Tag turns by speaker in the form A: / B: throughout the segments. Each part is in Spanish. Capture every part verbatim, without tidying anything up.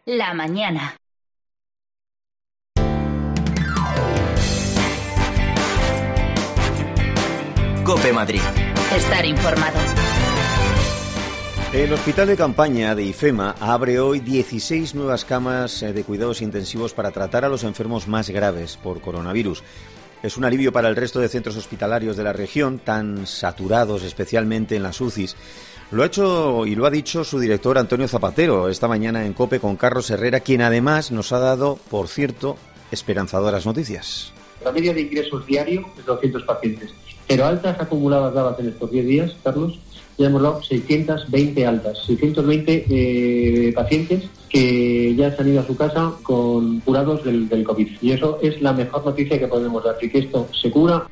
A: la mañana.
B: COPE Madrid.
A: Estar informado.
C: El Hospital de Campaña de IFEMA abre hoy dieciséis nuevas camas de cuidados intensivos para tratar a los enfermos más graves por coronavirus. Es un alivio para el resto de centros hospitalarios de la región, tan saturados especialmente en las U C Is. Lo ha hecho y lo ha dicho su director Antonio Zapatero esta mañana en COPE con Carlos Herrera, quien además nos ha dado, por cierto, esperanzadoras noticias.
D: La media de ingresos diarios es doscientos pacientes, pero altas acumuladas dadas en estos diez días, Carlos, ya hemos dado seiscientas veinte altas, seiscientos veinte eh, pacientes que ya se han ido a su casa con curados del, del COVID. Y eso es la mejor noticia que podemos dar, y que esto se cura.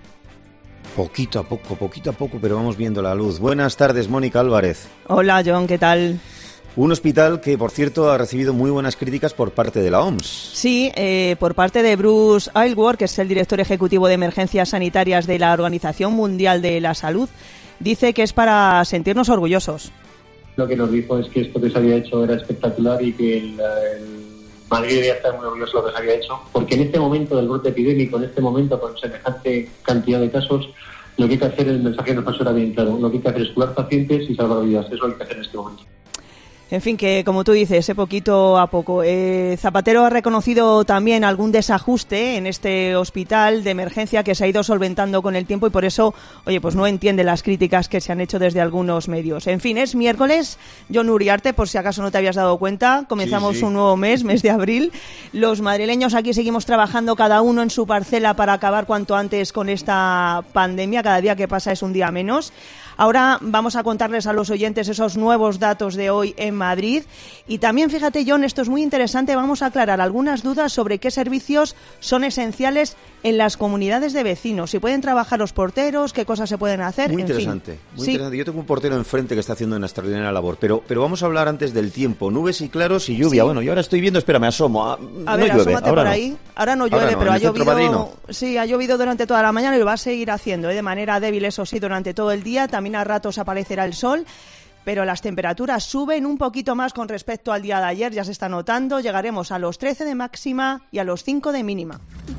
C: Poquito a poco, poquito a poco, pero vamos viendo la luz. Buenas tardes, Mónica Álvarez.
E: Hola, John, ¿qué tal?
C: Un hospital que, por cierto, ha recibido muy buenas críticas por parte de la O M S.
E: Sí, eh, por parte de Bruce Aylward, que es el director ejecutivo de emergencias sanitarias de la Organización Mundial de la Salud. Dice que es para sentirnos orgullosos.
D: Lo que nos dijo es que esto que se había hecho era espectacular y que el, el Madrid debía estar muy orgulloso de lo que se había hecho, porque en este momento del brote epidémico, en este momento con semejante cantidad de casos, lo que hay que hacer, el mensaje nos pasó era bien claro, lo que hay que hacer es curar pacientes y salvar vidas, eso es lo que hay que hacer en este momento.
E: En fin, que como tú dices, eh, poquito a poco. Eh, Zapatero ha reconocido también algún desajuste en este hospital de emergencia que se ha ido solventando con el tiempo y por eso, oye, pues no entiende las críticas que se han hecho desde algunos medios. En fin, es miércoles. John Uriarte, por si acaso no te habías dado cuenta, comenzamos sí, sí. un nuevo mes, mes de abril. Los madrileños aquí seguimos trabajando cada uno en su parcela para acabar cuanto antes con esta pandemia. Cada día que pasa es un día menos. Ahora vamos a contarles a los oyentes esos nuevos datos de hoy en Madrid. Y también, fíjate, John, esto es muy interesante, vamos a aclarar algunas dudas sobre qué servicios son esenciales en las comunidades de vecinos. Si pueden trabajar los porteros, qué cosas se pueden hacer.
C: Muy
E: en
C: interesante,
E: fin.
C: muy
E: sí.
C: interesante. Yo tengo un portero enfrente que está haciendo una extraordinaria labor, pero, pero vamos a hablar antes del tiempo. Nubes y claros y lluvia. Sí. Bueno, yo ahora estoy viendo, espera, me asomo. Ah,
E: a
C: no
E: ver,
C: llueve.
E: asómate
C: Ahora
E: por
C: no.
E: ahí. Ahora no llueve,
C: ahora no.
E: pero
C: ¿En
E: ha
C: el centro
E: llovido.
C: madrino?
E: Sí, ha llovido durante toda la mañana y lo va a seguir haciendo, ¿eh? De manera débil, eso sí, durante todo el día. También a ratos aparecerá el sol. Pero las temperaturas suben un poquito más con respecto al día de ayer, ya se está notando. Llegaremos a los trece de máxima y a los cinco de mínima.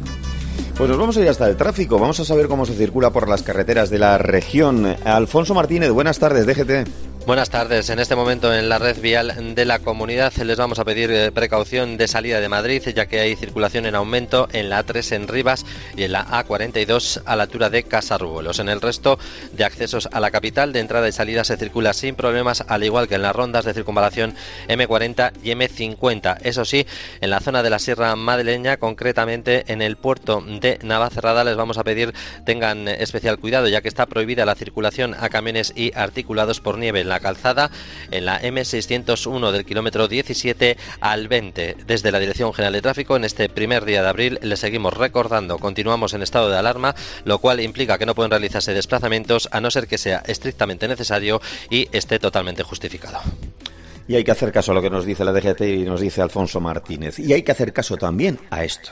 C: Pues nos vamos a ir hasta el tráfico. Vamos a saber cómo se circula por las carreteras de la región. Alfonso Martínez, buenas tardes, D G T.
F: Buenas tardes. En este momento en la red vial de la comunidad les vamos a pedir precaución de salida de Madrid, ya que hay circulación en aumento en la A tres en Rivas y en la A cuarenta y dos a la altura de Casarruelos. En el resto de accesos a la capital, de entrada y salida se circula sin problemas, al igual que en las rondas de circunvalación eme cuarenta y eme cincuenta. Eso sí, en la zona de la Sierra Madrileña, concretamente en el puerto de Navacerrada, les vamos a pedir tengan especial cuidado, ya que está prohibida la circulación a camiones y articulados por nieve en la calzada, en la eme seiscientos uno del kilómetro diecisiete al veinte. Desde la Dirección General de Tráfico, en este primer día de abril, les seguimos recordando, continuamos en estado de alarma, lo cual implica que no pueden realizarse desplazamientos a no ser que sea estrictamente necesario y esté totalmente justificado.
C: Y hay que hacer caso a lo que nos dice la D G T y nos dice Alfonso Martínez. Y hay que hacer caso también a esto.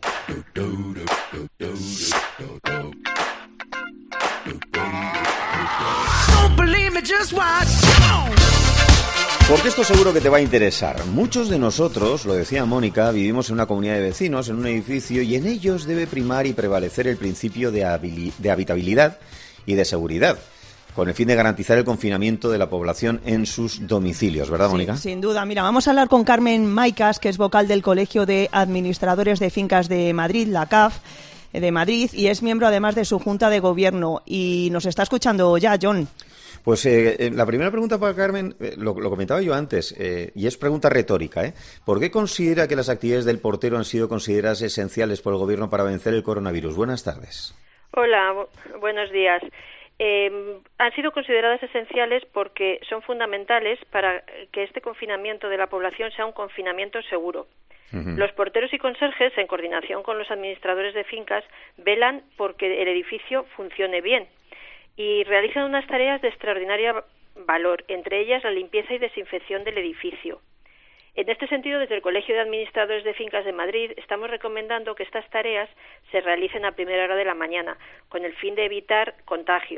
C: Porque esto seguro que te va a interesar. Muchos de nosotros, lo decía Mónica, vivimos en una comunidad de vecinos, en un edificio, y en ellos debe primar y prevalecer el principio de, habili- de habitabilidad y de seguridad, con el fin de garantizar el confinamiento de la población en sus domicilios, ¿verdad, Mónica?
E: Sí, sin duda. Mira, vamos a hablar con Carmen Maicas, que es vocal del Colegio de Administradores de Fincas de Madrid, la C A F de Madrid, y es miembro además de su Junta de Gobierno. Y nos está escuchando ya, John.
C: Pues eh, la primera pregunta para Carmen, eh, lo, lo comentaba yo antes, eh, y es pregunta retórica, ¿eh? ¿Por qué considera que las actividades del portero han sido consideradas esenciales por el Gobierno para vencer el coronavirus? Buenas tardes.
G: Hola, bu- buenos días. Eh, han sido consideradas esenciales porque son fundamentales para que este confinamiento de la población sea un confinamiento seguro. Uh-huh. Los porteros y conserjes, en coordinación con los administradores de fincas, velan porque el edificio funcione bien y realizan unas tareas de extraordinario valor, entre ellas la limpieza y desinfección del edificio. En este sentido, desde el Colegio de Administradores de Fincas de Madrid estamos recomendando que estas tareas se realicen a primera hora de la mañana, con el fin de evitar contagios.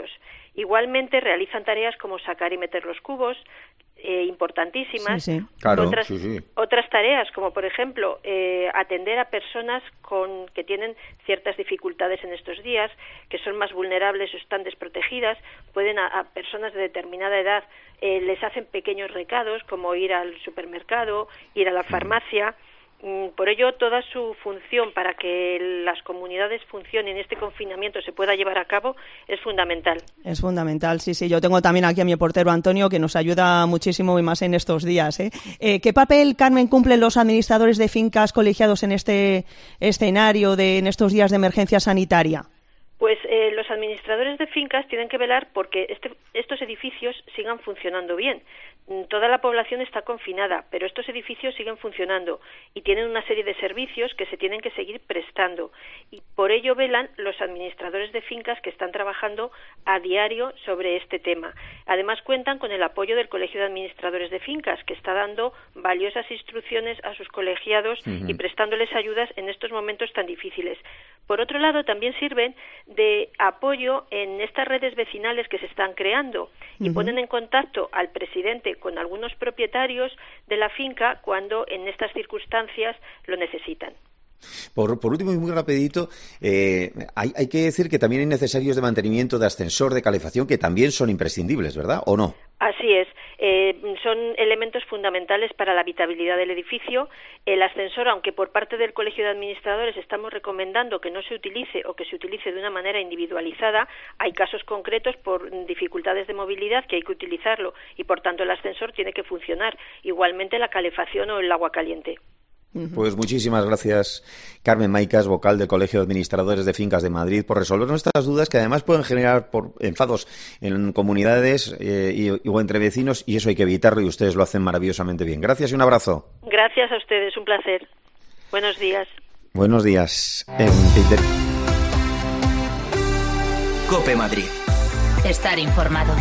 G: Igualmente realizan tareas como sacar y meter los cubos, eh, importantísimas.
E: Sí, sí.
C: Claro,
G: otras,
C: sí, sí.
G: otras tareas, como por ejemplo eh, atender a personas con que tienen ciertas dificultades en estos días, que son más vulnerables o están desprotegidas, pueden a, a personas de determinada edad eh, les hacen pequeños recados, como ir al supermercado, ir a la farmacia. Por ello, toda su función para que las comunidades funcionen y este confinamiento se pueda llevar a cabo es fundamental.
E: Es fundamental, sí, sí. Yo tengo también aquí a mi portero Antonio, que nos ayuda muchísimo y más en estos días, ¿eh? Eh, ¿Qué papel, Carmen, cumplen los administradores de fincas colegiados en este escenario, de en estos días de emergencia sanitaria?
G: Pues eh, los administradores de fincas tienen que velar porque este, estos edificios sigan funcionando bien. Toda la población está confinada, pero estos edificios siguen funcionando y tienen una serie de servicios que se tienen que seguir prestando. Y por ello velan los administradores de fincas que están trabajando a diario sobre este tema. Además cuentan con el apoyo del Colegio de Administradores de Fincas, que está dando valiosas instrucciones a sus colegiados uh-huh. y prestándoles ayudas en estos momentos tan difíciles. Por otro lado, también sirven de apoyo en estas redes vecinales que se están creando y uh-huh. ponen en contacto al presidente con algunos propietarios de la finca cuando en estas circunstancias lo necesitan.
C: Por, por último y muy rapidito, eh, hay, hay que decir que también hay necesarios de mantenimiento de ascensor, de calefacción, que también son imprescindibles, ¿verdad? ¿O no?
G: Así es. Eh, son elementos fundamentales para la habitabilidad del edificio. El ascensor, aunque por parte del Colegio de Administradores estamos recomendando que no se utilice o que se utilice de una manera individualizada, hay casos concretos por dificultades de movilidad que hay que utilizarlo y, por tanto, el ascensor tiene que funcionar. Igualmente la calefacción o el agua caliente.
C: Pues muchísimas gracias, Carmen Maicas, vocal del Colegio de Administradores de Fincas de Madrid, por resolver nuestras dudas, que además pueden generar por enfados en comunidades eh, y, y, o entre vecinos, y eso hay que evitarlo, y ustedes lo hacen maravillosamente bien. Gracias y un abrazo.
G: Gracias a ustedes, un placer. Buenos días.
C: Buenos días. En...
B: COPE Madrid.
A: Estar informado.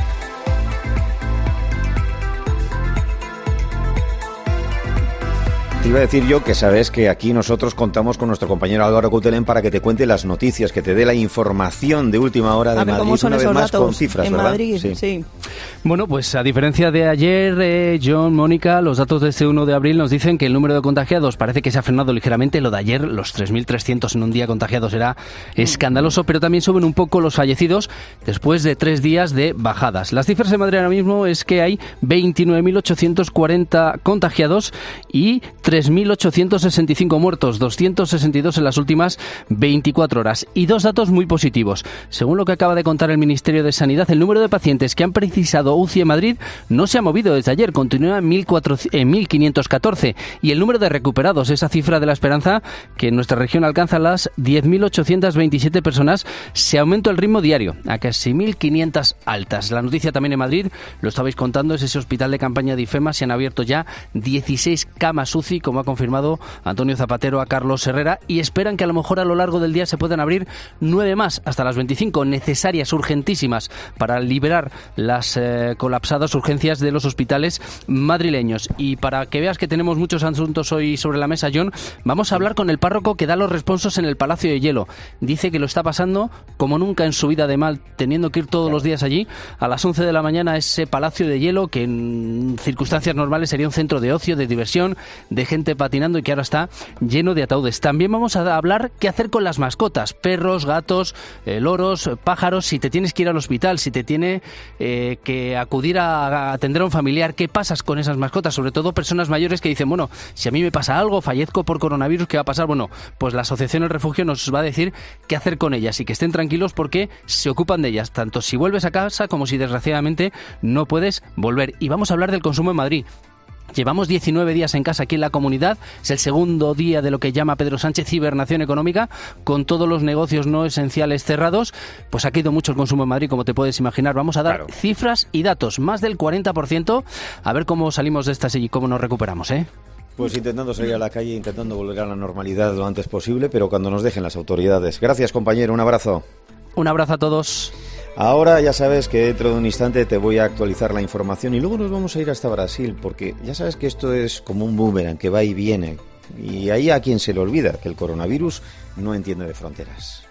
C: Te iba a decir yo que sabes que aquí nosotros contamos con nuestro compañero Álvaro Coutelén para que te cuente las noticias, que te dé la información de última hora de
E: a ver,
C: Madrid,
E: ¿cómo son
C: una vez
E: esos
C: más
E: datos
C: con cifras,
E: en
C: ¿verdad?
E: Madrid?
C: Sí.
E: sí.
H: Bueno, pues a diferencia de ayer, eh, John, Mónica, los datos de este uno de abril nos dicen que el número de contagiados parece que se ha frenado ligeramente. Lo de ayer, los tres mil trescientos en un día contagiados, era escandaloso, pero también suben un poco los fallecidos después de tres días de bajadas. Las cifras en Madrid ahora mismo es que hay veintinueve mil ochocientos cuarenta contagiados y tres mil ochocientos sesenta y cinco muertos, doscientos sesenta y dos en las últimas veinticuatro horas. Y dos datos muy positivos. Según lo que acaba de contar el Ministerio de Sanidad, el número de pacientes que han precisado U C I en Madrid no se ha movido desde ayer, continúa en mil quinientos catorce. Y el número de recuperados, esa cifra de la esperanza, que en nuestra región alcanza las diez mil ochocientos veintisiete personas, se aumenta el ritmo diario a casi mil quinientas altas. La noticia también en Madrid, lo estabais contando, es ese hospital de campaña de IFEMA. Se han abierto ya dieciséis camas U C I, como ha confirmado Antonio Zapatero a Carlos Herrera, y esperan que a lo mejor a lo largo del día se puedan abrir nueve más, hasta las veinticinco, necesarias, urgentísimas, para liberar las eh, colapsadas urgencias de los hospitales madrileños. Y para que veas que tenemos muchos asuntos hoy sobre la mesa, John, vamos a hablar con el párroco que da los responsos en el Palacio de Hielo. Dice que lo está pasando como nunca en su vida de mal, teniendo que ir todos los días allí a las once de la mañana a ese Palacio de Hielo, que en circunstancias normales sería un centro de ocio, de diversión, de gente patinando, y que ahora está lleno de ataúdes. También vamos a hablar qué hacer con las mascotas, perros, gatos, eh, loros, pájaros, si te tienes que ir al hospital, si te tiene eh, que acudir a, a atender a un familiar, qué pasas con esas mascotas, sobre todo personas mayores que dicen, bueno, si a mí me pasa algo, fallezco por coronavirus, ¿qué va a pasar? Bueno, pues la Asociación El Refugio nos va a decir qué hacer con ellas y que estén tranquilos porque se ocupan de ellas, tanto si vuelves a casa como si desgraciadamente no puedes volver. Y vamos a hablar del consumo en Madrid. Llevamos diecinueve días en casa aquí en la comunidad, es el segundo día de lo que llama Pedro Sánchez hibernación económica, con todos los negocios no esenciales cerrados. Pues ha caído mucho el consumo en Madrid, como te puedes imaginar. Vamos a dar claro. cifras y datos, más del cuarenta por ciento, a ver cómo salimos de estas y cómo nos recuperamos, ¿eh?
C: Pues intentando salir a la calle, intentando volver a la normalidad lo antes posible, pero cuando nos dejen las autoridades. Gracias, compañero, un abrazo.
H: Un abrazo a todos.
C: Ahora ya sabes que dentro de un instante te voy a actualizar la información y luego nos vamos a ir hasta Brasil, porque ya sabes que esto es como un boomerang que va y viene, y ahí a quien se le olvida que el coronavirus no entiende de fronteras.